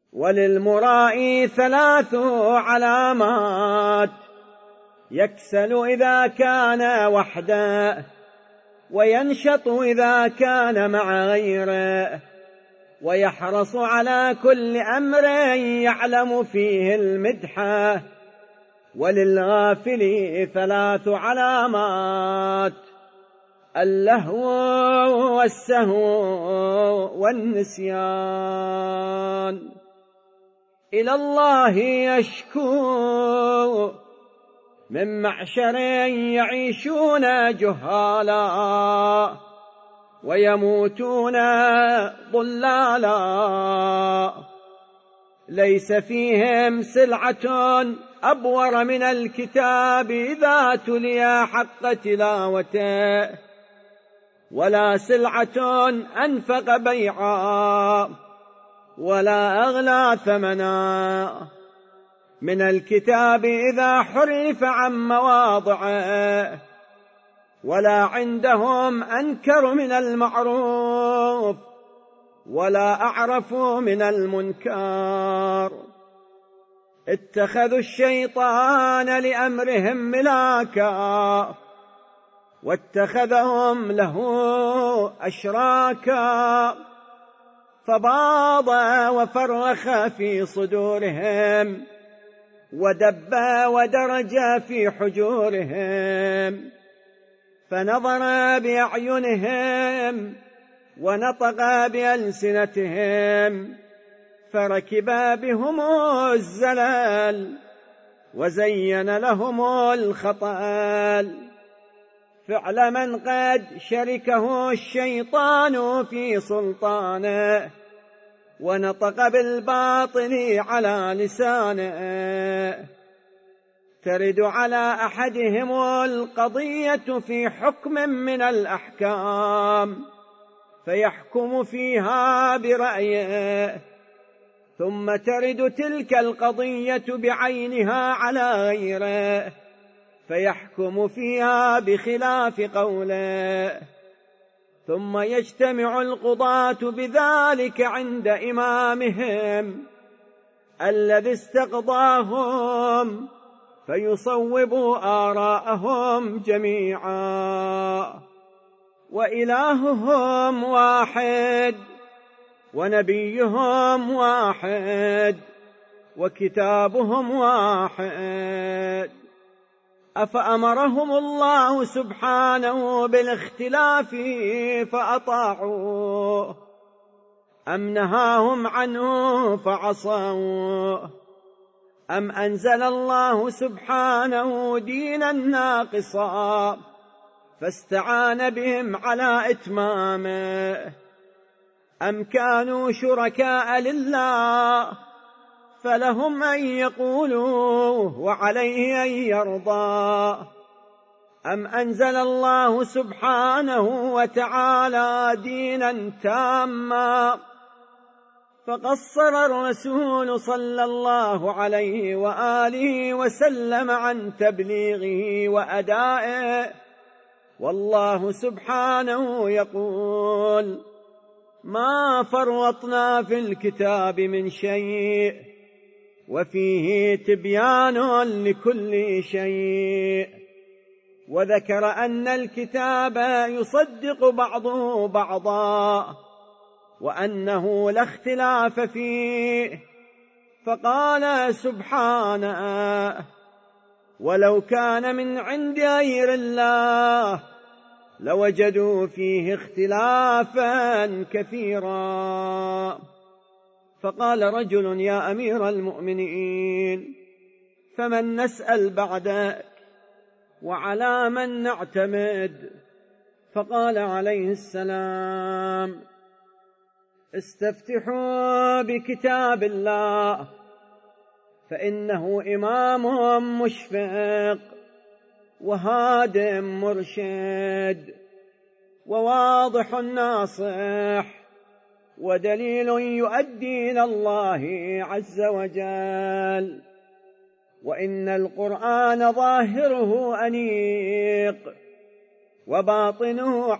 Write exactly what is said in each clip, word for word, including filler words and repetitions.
وللمرائي ثلاث علامات: يكسل إذا كان وحده، وينشط إذا كان مع غيره، ويحرص على كل أمر يعلم فيه المدحة. وللغافل ثلاث علامات: اللهو والسهو والنسيان. إلى الله يشكو من معشر يعيشون جهالا ويموتون ضلالا، ليس فيهم سلعة أبور من الكتاب إذا تلي حق تلاوته، ولا سلعة أنفق بيعا ولا أغلى ثمنا من الكتاب إذا حرف عن مواضعه، ولا عندهم أنكر من المعروف ولا أعرف من المنكر. اتخذوا الشيطان لأمرهم ملاكا، واتخذهم له أشراكا، فباض وفرخ في صدورهم، ودب ودرج في حجورهم، فنظر بأعينهم ونطق بألسنتهم، فركب بهم الزلل وزين لهم الخطأ، فعل من قد شركه الشيطان في سلطانه، ونطق بالباطل على لسانه. ترد على أحدهم القضية في حكم من الأحكام، فيحكم فيها برأيه، ثم ترد تلك القضية بعينها على غيره، فيحكم فيها بخلاف قوله، ثم يجتمع القضاة بذلك عند إمامهم الذي استقضاهم، فيصوب آراءهم جميعا. وإلههم واحد، ونبيهم واحد، وكتابهم واحد. أفأمرهم الله سبحانه بالاختلاف فأطاعوه، أم نهاهم عنه فعصوه، أم أنزل الله سبحانه دينا ناقصا فاستعان بهم على إتمامه، أم كانوا شركاء لله فلهم أن يقولوا وعليه أن يرضى، أم أنزل الله سبحانه وتعالى دينا تاما فقصر الرسول صلى الله عليه وآله وسلم عن تبليغه وأدائه. والله سبحانه يقول: ما فرطنا في الكتاب من شيء، وفيه تبيان لكل شيء. وذكر أن الكتاب يصدق بعضه بعضا، وأنه لا اختلاف فيه، فقال سبحانه: ولو كان من عند غير الله لوجدوا فيه اختلافا كثيرا. فقال رجل: يا أمير المؤمنين، فمن نسأل بعدك، وعلى من نعتمد؟ فقال عليه السلام: استفتحوا بكتاب الله، فإنه إمام مشفق وهاد مرشد وواضح ناصح ودليل يؤدي إلى الله عز وجل. وإن القرآن ظاهره أنيق وباطنه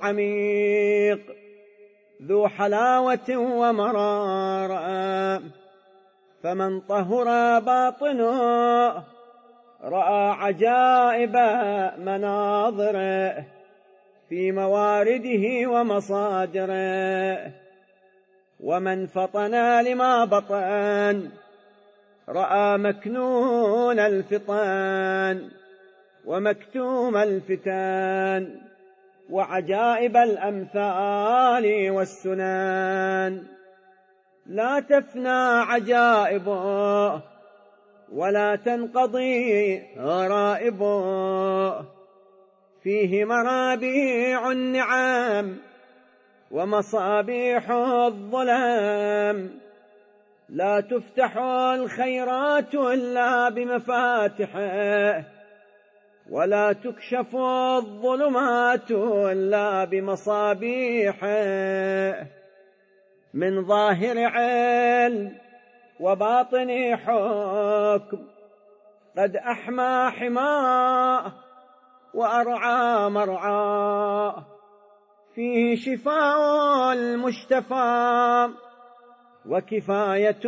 عميق، ذو حلاوة ومرارة، فمن طهر باطنه رأى عجائب مناظره في موارده ومصادره، ومن فطن لما بطن رأى مكنون الفطن ومكتوم الفتن وعجائب الأمثال والسنن. لا تفنى عجائبه ولا تنقضي غرائبه، فيه مرابيع النعم ومصابيح الظلام. لا تفتح الخيرات إلا بمفاتحه، ولا تكشف الظلمات إلا بمصابيحه. من ظاهر علم وباطن حكم قد أحمى حماه وأرعى مرعاه، فيه شفاء المشتفى وكفاية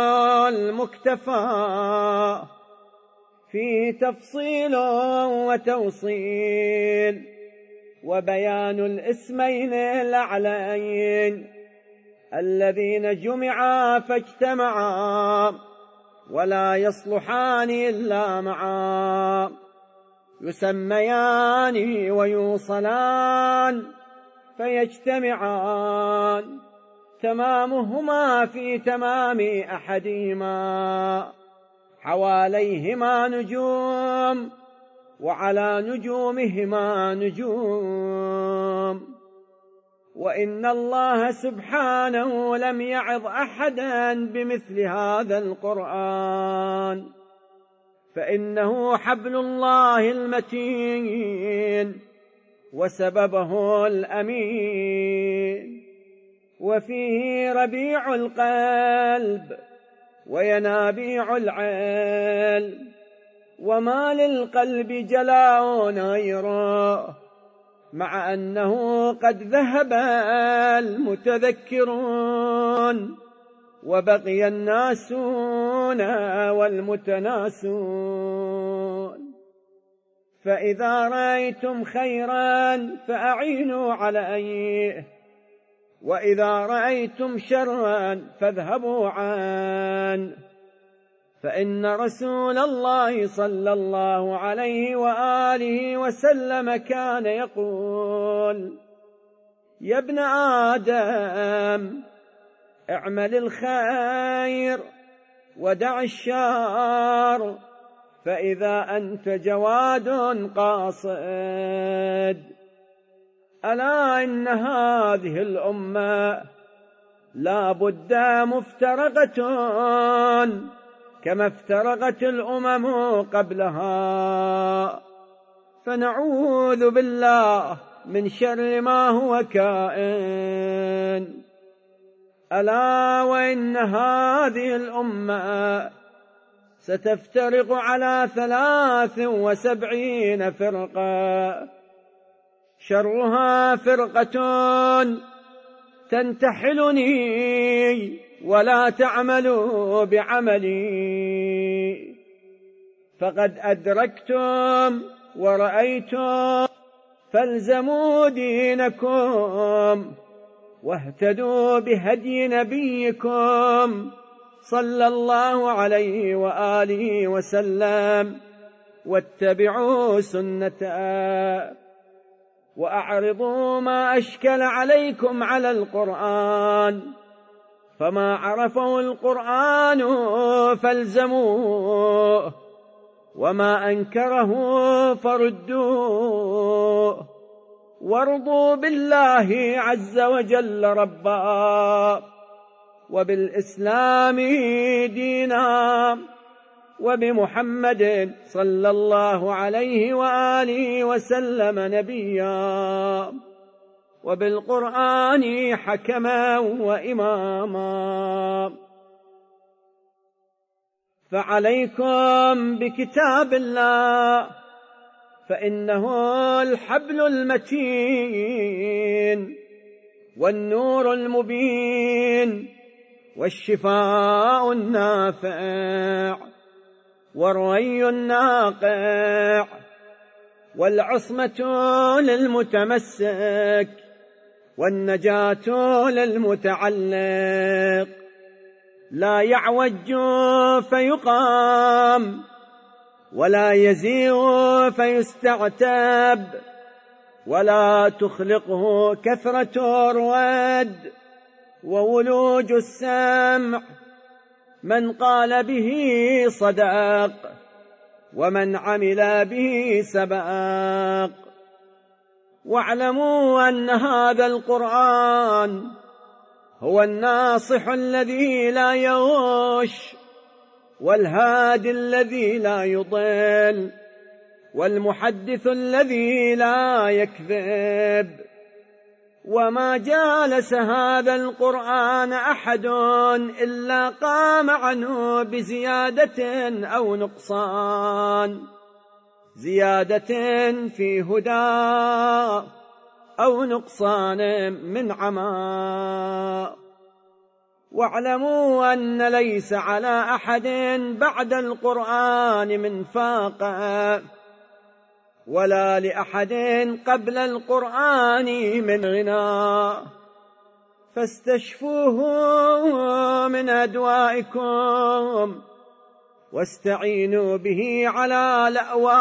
المكتفى، فيه تفصيل وتوصيل وبيان الاسمين الأعلين الذين جمعا فاجتمعا ولا يصلحان إلا معا، يسميان ويوصلان فيجتمعان، تمامهما في تمام أحدهما، حواليهما نجوم وعلى نجومهما نجوم. وإن الله سبحانه لم يعظ أحدا بمثل هذا القرآن، فإنه حبل الله المتين وسببه الأمين، وفيه ربيع القلب وينابيع العلم، وما للقلب جلاء غيره، مع أنه قد ذهب المتذكرون وبقي الناسون والمتناسون. فإذا رأيتم خيرا فأعينوا عليه، وإذا رأيتم شرا فاذهبوا عنه، فإن رسول الله صلى الله عليه وآله وسلم كان يقول: يا ابن آدم اعمل الخير ودع الشر، فإذا أنت جواد قاصد. ألا إن هذه الأمة لا بد مفترقة كما افترقت الأمم قبلها، فنعوذ بالله من شر ما هو كائن. ألا وإن هذه الأمة ستفترق على ثلاث وسبعين فرقة، شرها فرقة تنتحلني ولا تعملوا بعملي، فقد أدركتم ورأيتم، فالزموا دينكم واهتدوا بهدي نبيكم صلى الله عليه وآله وسلم، واتبعوا سنته، وأعرضوا ما أشكل عليكم على القرآن، فما عرفه القرآن فالزموه، وما أنكره فردوه، وارضوا بالله عز وجل ربا، وبالإسلام دينا، وبمحمد صلى الله عليه وآله وسلم نبيا، وبالقرآن حكما وإماما. فعليكم بكتاب الله، فإنه الحبل المتين والنور المبين والشفاء النافع والري الناقع والعصمة للمتمسك والنجاة للمتعلق. لا يعوج فيقام ولا يزيغ فيستعتب ولا تخلقه كثرة الرد وولوج السمع. من قال به صدق ومن عمل به سبق. واعلموا أن هذا القرآن هو الناصح الذي لا يغش والهادي الذي لا يضل والمحدث الذي لا يكذب. وما جالس هذا القرآن أحد إلا قام عنه بزيادة أو نقصان، زيادة في هدى أو نقصان من عمى. واعلموا أن ليس على أحد بعد القرآن من فاقة ولا لأحد قبل القرآن من غنى. فاستشفوه من أدوائكم واستعينوا به على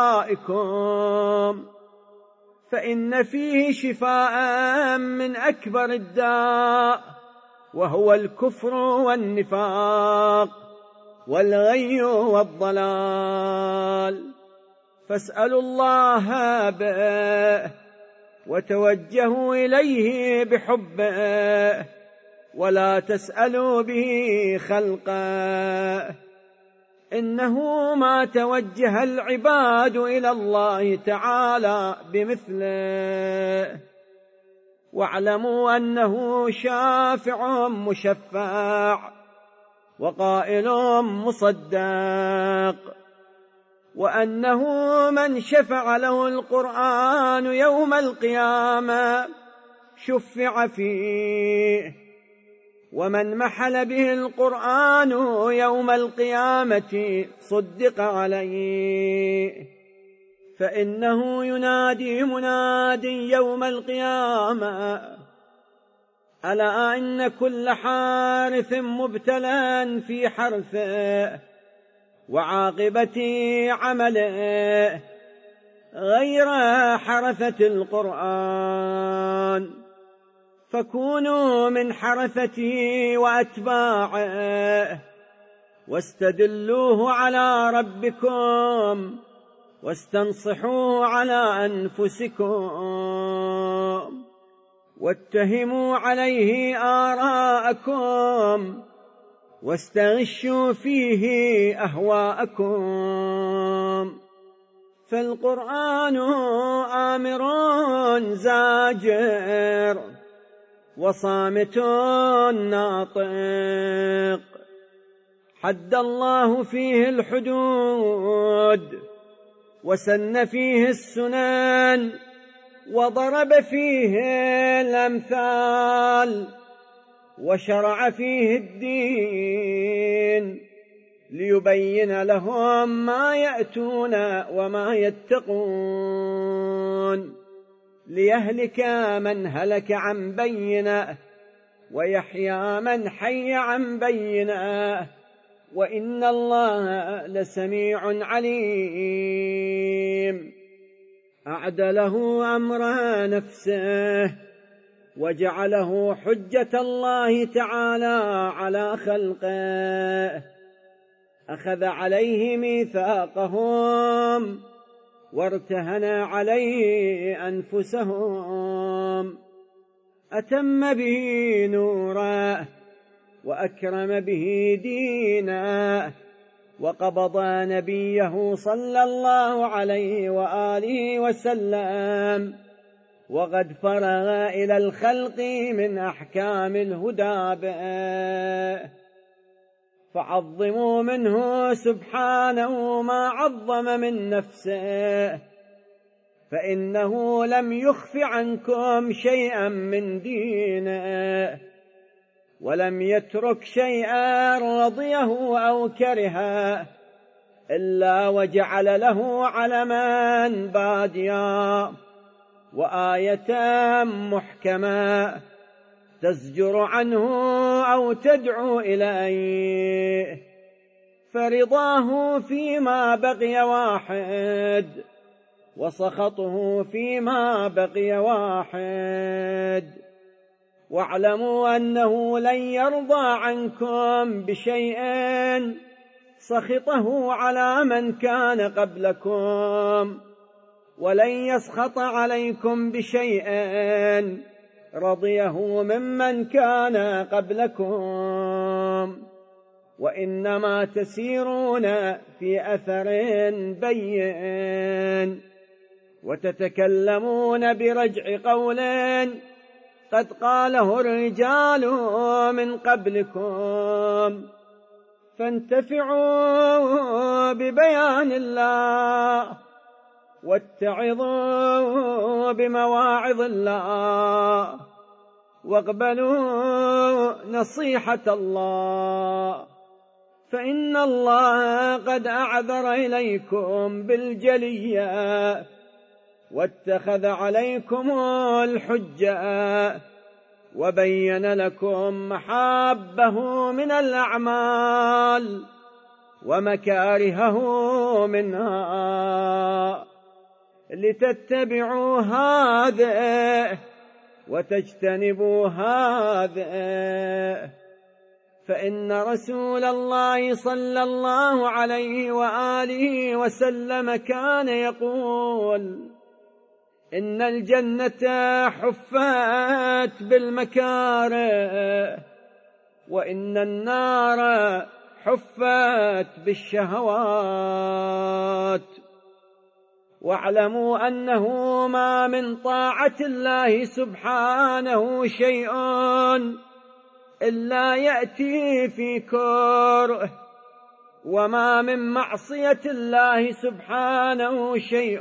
لأوائكم، فإن فيه شفاء من أكبر الداء وهو الكفر والنفاق والغي والضلال. فاسألوا الله به وتوجهوا إليه بحبه ولا تسألوا به خلقه، إنه ما توجه العباد إلى الله تعالى بمثله. واعلموا أنه شافع مشفع وقائل مصدق، وأنه من شفع له القرآن يوم القيامة شفع فيه، ومن محل به القرآن يوم القيامة صدق عليه. فإنه ينادي مناد يوم القيامة: ألا إن كل حارث مبتلى في حرثه وعاقبة عمله غير حرثة القرآن، فكونوا من حرثته وأتباعه واستدلوه على ربكم واستنصحوه على أنفسكم واتهموا عليه آراءكم واستغشوا فيه أهواءكم. فالقرآن آمر زاجر وصامت ناطق، حد الله فيه الحدود وسن فيه السنن وضرب فيه الأمثال وشرع فيه الدين ليبين لهم ما يأتون وما يتقون، ليهلك من هلك عن بينه ويحيى من حي عن بينه، وإن الله لسميع عليم. أعدله أمر نفسه وجعله حجة الله تعالى على خلقه، أخذ عليه ميثاقهم وارتهن عليه أنفسهم، أتم به نوره وأكرم به دينه، وقبض نبيه صلى الله عليه وآله وسلم وقد فرغ إلى الخلق من أحكام الهدى به، فعظموا منه سبحانه ما عظم من نفسه، فإنه لم يخف عنكم شيئا من دينه، ولم يترك شيئا رضيه أو كرهه إلا وجعل له علما باديا وآية محكمة تزجر عنه أو تدعو إليه، فرضاه فيما بقي واحد وسخطه فيما بقي واحد. واعلموا أنه لن يرضى عنكم بشيء سخطه على من كان قبلكم، ولن يسخط عليكم بشيء رضيه ممن كان قبلكم، وإنما تسيرون في أثر بين وتتكلمون برجع قول قد قاله الرجال من قبلكم، فانتفعوا ببيان الله واتعظوا بمواعظ الله واقبلوا نصيحة الله، فإن الله قد أعذر إليكم بالجلية واتخذ عليكم الحجة وبين لكم محابه من الأعمال ومكارهه منها لتتبعوا هذه وتجتنبوا هذه. فإن رسول الله صلى الله عليه وآله وسلم كان يقول: إن الجنة حفت بالمكاره وإن النار حفت بالشهوات. واعلموا أنه ما من طاعة الله سبحانه شيء إلا يأتي في كره، وما من معصية الله سبحانه شيء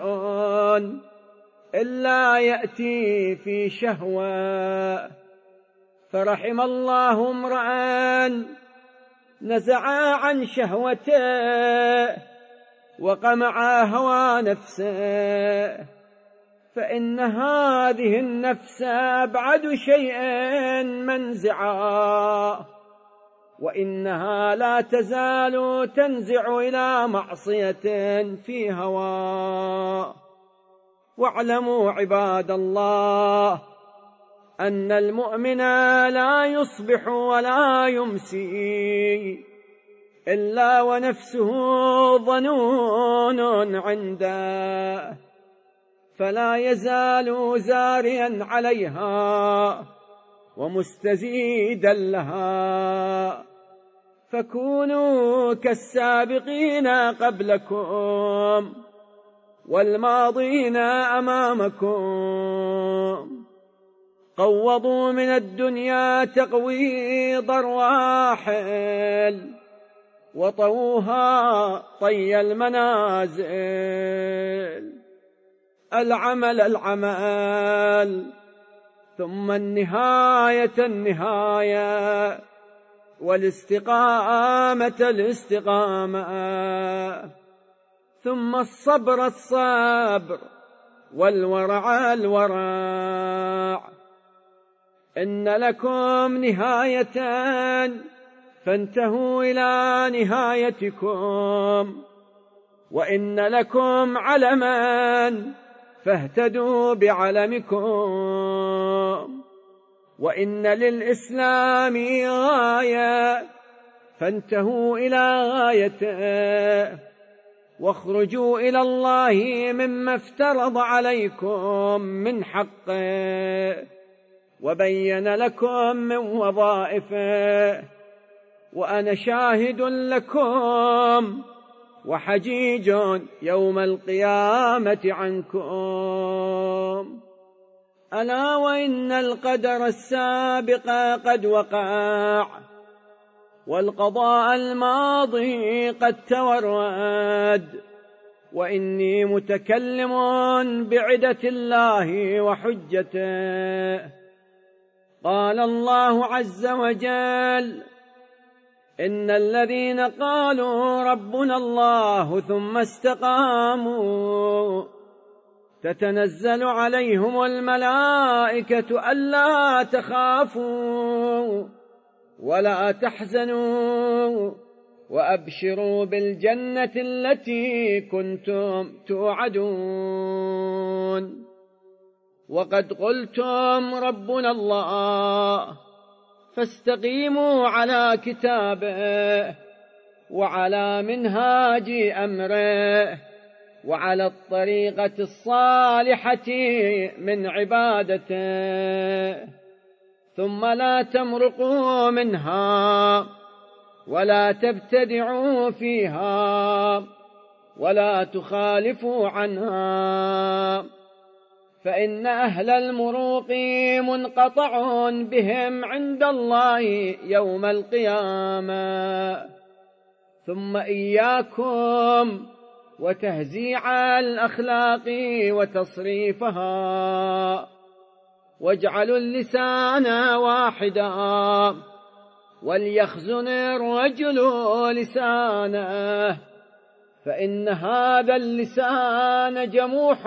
إلا يأتي في شهوة. فرحم الله امرأ نزع عن شهوته وقمع هوى نفسه، فإن هذه النفس أبعد شيء منزعا، وإنها لا تزال تنزع إلى معصية في هوى. واعلموا عباد الله أن المؤمن لا يصبح ولا يمسي إلا ونفسه ظنون عنده، فلا يزال زاريا عليها ومستزيدا لها. فكونوا كالسابقين قبلكم والماضين أمامكم، قوضوا من الدنيا تقويض الرواحل وطووها طي المنازل. العمل العمل ثم النهاية النهاية والاستقامة الاستقامة ثم الصبر الصبر والورع الورع. إن لكم نهاية فانتهوا إلى نهايتكم، وإن لكم علما فاهتدوا بعلمكم، وإن للإسلام غاية فانتهوا إلى غايته، واخرجوا إلى الله مما افترض عليكم من حقه وبين لكم من وظائفه. وأنا شاهد لكم وحجيج يوم القيامة عنكم. ألا وإن القدر السابق قد وقع والقضاء الماضي قد تورد، وإني متكلم بعدة الله وحجته. قال الله عز وجل: إن الذين قالوا ربنا الله ثم استقاموا تتنزل عليهم الملائكة ألا تخافوا ولا تحزنوا وأبشروا بالجنة التي كنتم توعدون. وقد قلتم ربنا الله فاستقيموا على كتابه وعلى منهاج أمره وعلى الطريقة الصالحة من عبادته، ثم لا تمرقوا منها ولا تبتدعوا فيها ولا تخالفوا عنها، فإن أهل المروق منقطع بهم عند الله يوم القيامة. ثم إياكم وتهزيع الأخلاق وتصريفها، واجعلوا اللسان واحدا وليخزن الرجل لسانه، فإن هذا اللسان جموح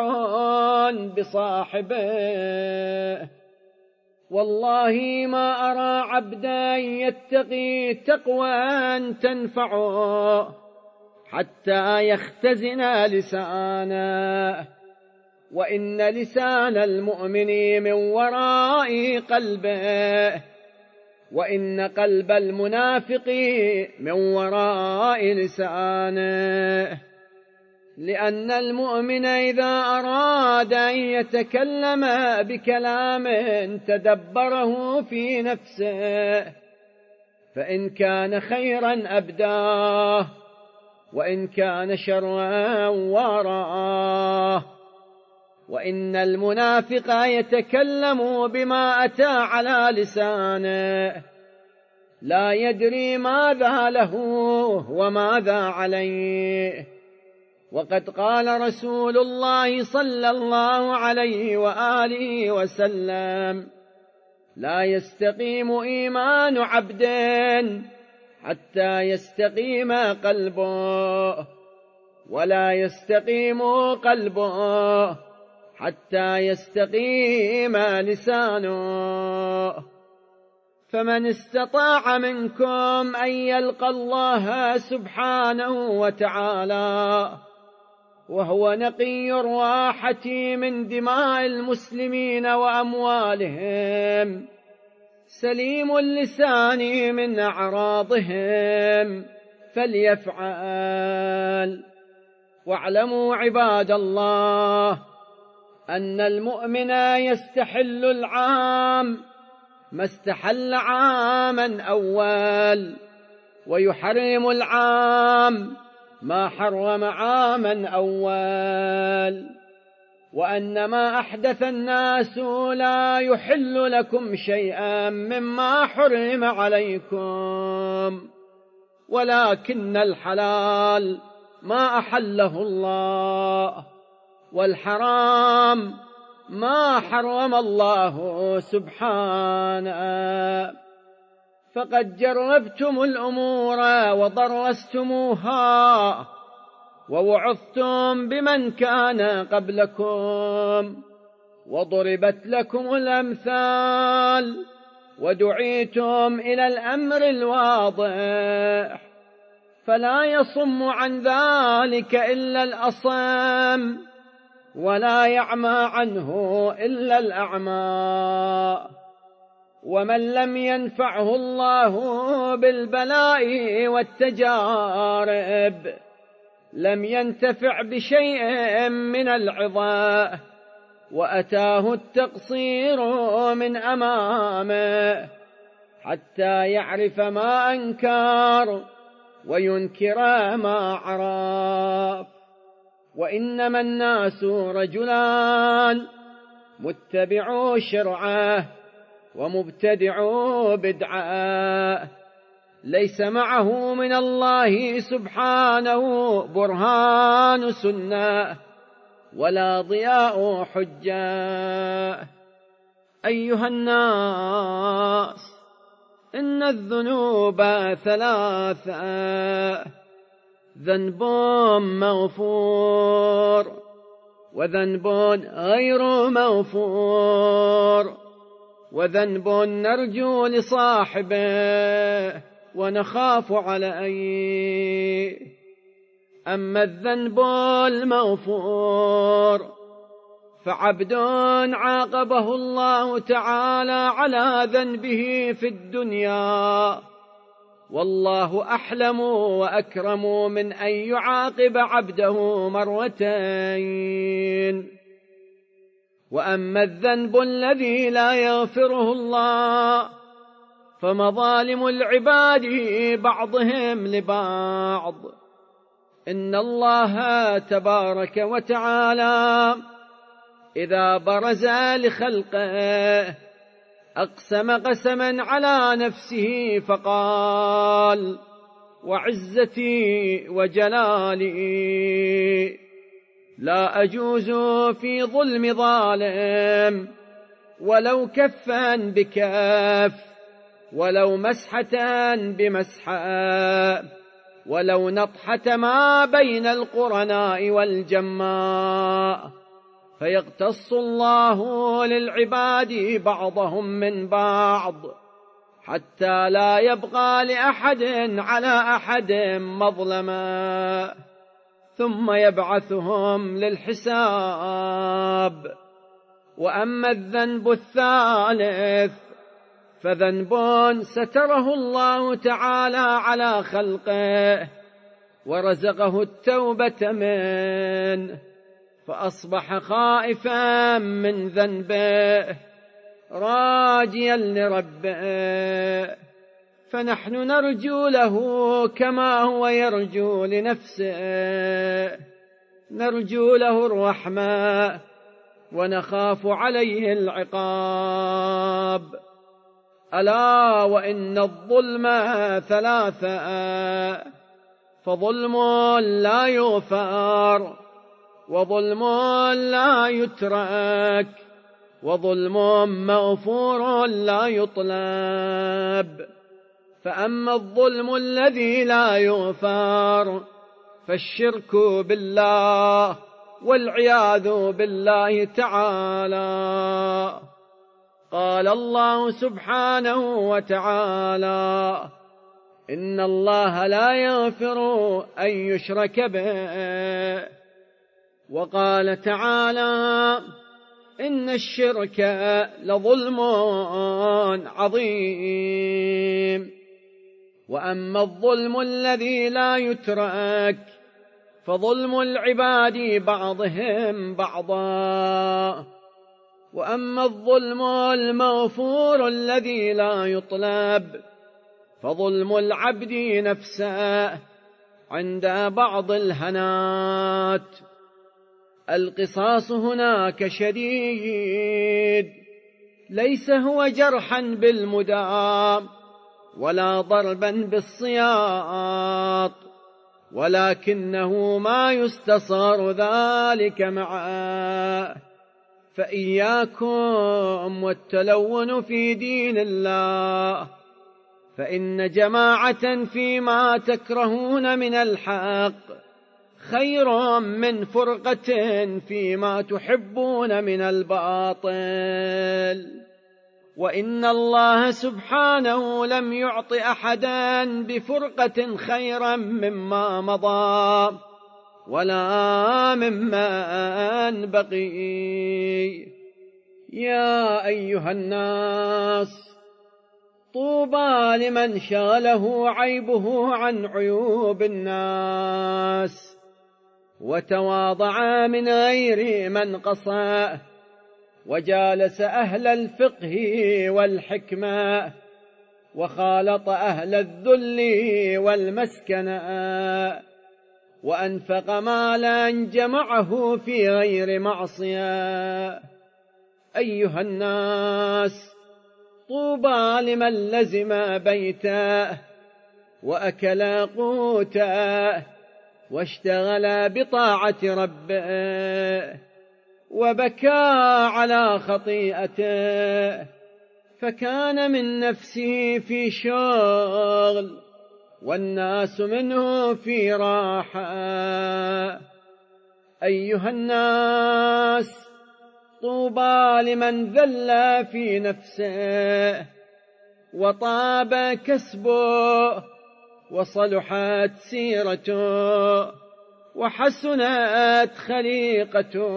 بصاحبه. والله ما أرى عبدا يتقي تقوى تنفعه حتى يختزن لسانه، وإن لسان المؤمن من وراء قلبه، وإن قلب المنافق من وراء لسانه، لأن المؤمن إذا أراد أن يتكلم بكلام تدبره في نفسه، فإن كان خيرا أبداه وإن كان شرا ورآه. وإن المنافق يتكلم بما أتى على لسانه لا يدري ماذا له وماذا عليه. وقد قال رسول الله صلى الله عليه وآله وسلم: لا يستقيم إيمان عبد حتى يستقيم قلبه، ولا يستقيم قلبه حتى يستقيم لسانه. فمن استطاع منكم أن يلقى الله سبحانه وتعالى وهو نقي الراحة من دماء المسلمين وأموالهم، سليم اللسان من أعراضهم، فليفعل. واعلموا عباد الله أن المؤمن يستحل العام ما استحل عاما أول، ويحرم العام ما حرم عاما أول، وأن ما أحدث الناس لا يحل لكم شيئا مما حرم عليكم، ولكن الحلال ما أحله الله، والحرام ما حرم الله سبحانه. فقد جربتم الأمور وضرستموها ووعظتم بمن كان قبلكم، وضربت لكم الأمثال ودعيتم إلى الأمر الواضح، فلا يصم عن ذلك إلا الأصم، ولا يعمى عنه إلا الأعمى. ومن لم ينفعه الله بالبلاء والتجارب لم ينتفع بشيء من العظة، وأتاه التقصير من أمامه حتى يعرف ما أنكر وينكر ما عرف. وإنما الناس رجلان: متبعو شرعه ومبتدعو بدعه، ليس معه من الله سبحانه برهان سنة ولا ضياء حجة. أيها الناس، إن الذنوب ثلاثة: ذنب مغفور، وذنب غير مغفور، وذنب نرجو لصاحبه ونخاف عليه. أما الذنب المغفور فعبد عاقبه الله تعالى على ذنبه في الدنيا، والله أحلم وأكرم من أن يعاقب عبده مرتين. وأما الذنب الذي لا يغفره الله فمظالم العباد بعضهم لبعض. إن الله تبارك وتعالى إذا برز لخلقه أقسم قسما على نفسه فقال: وعزتي وجلالي لا أجوز في ظلم ظالم، ولو كفا بكف، ولو مسحة بمسحة، ولو نطحة ما بين القرناء والجماء. فيقتص الله للعباد بعضهم من بعض حتى لا يبقى لأحد على أحد مظلما، ثم يبعثهم للحساب. وأما الذنب الثالث فذنب ستره الله تعالى على خلقه ورزقه التوبة منه، فأصبح خائفا من ذنبه راجيا لربه، فنحن نرجو له كما هو يرجو لنفسه، نرجو له الرحمة ونخاف عليه العقاب. ألا وإن الظلم ثلاثة: فظلم لا يغفر، وظلم لا يترك، وظلم مغفور لا يطلب. فأما الظلم الذي لا يغفر فالشرك بالله والعياذ بالله تعالى. قال الله سبحانه وتعالى: إن الله لا يغفر أن يشرك به. وقال تعالى: إن الشرك لظلم عظيم. وأما الظلم الذي لا يترك فظلم العباد بعضهم بعضا. وأما الظلم المغفور الذي لا يطلب فظلم العبد نفسه عند بعض الهنات. القصاص هناك شديد، ليس هو جرحا بالمدام ولا ضربا بالسياط، ولكنه ما يستصغر ذلك معه. فإياكم والتلون في دين الله، فإن جماعة فيما تكرهون من الحق خير من فرقة فيما تحبون من الباطل. وإن الله سبحانه لم يعط أحدا بفرقة خيرا مما مضى ولا ممن بقي. يا أيها الناس، طوبى لمن شغله عيبه عن عيوب الناس، وتواضع من غير منقصة، وجالس أهل الفقه والحكمة، وخالط أهل الذل والمسكنة، وأنفق مالا جمعه في غير معصية. أيها الناس، طوبى لمن لزم بيته وأكل قوته واشتغل بطاعة ربه، وبكى على خطيئته، فكان من نفسه في شغل والناس منه في راحة. أيها الناس، طوبى لمن ذل في نفسه وطاب كسبه وصلحت سيرته وحسنت خليقته،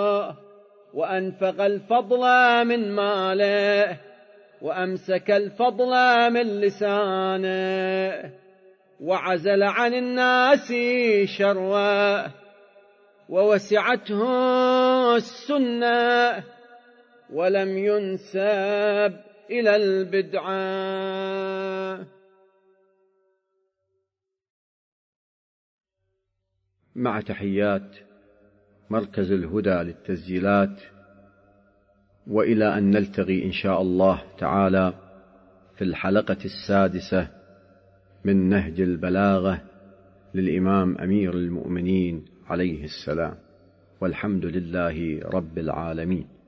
وأنفق الفضل من ماله وأمسك الفضل من لسانه، وعزل عن الناس شروه ووسعته السنة ولم ينسب إلى البدعة. مع تحيات مركز الهدى للتسجيلات، وإلى أن نلتقي إن شاء الله تعالى في الحلقة السادسة من نهج البلاغة للإمام أمير المؤمنين عليه السلام، والحمد لله رب العالمين.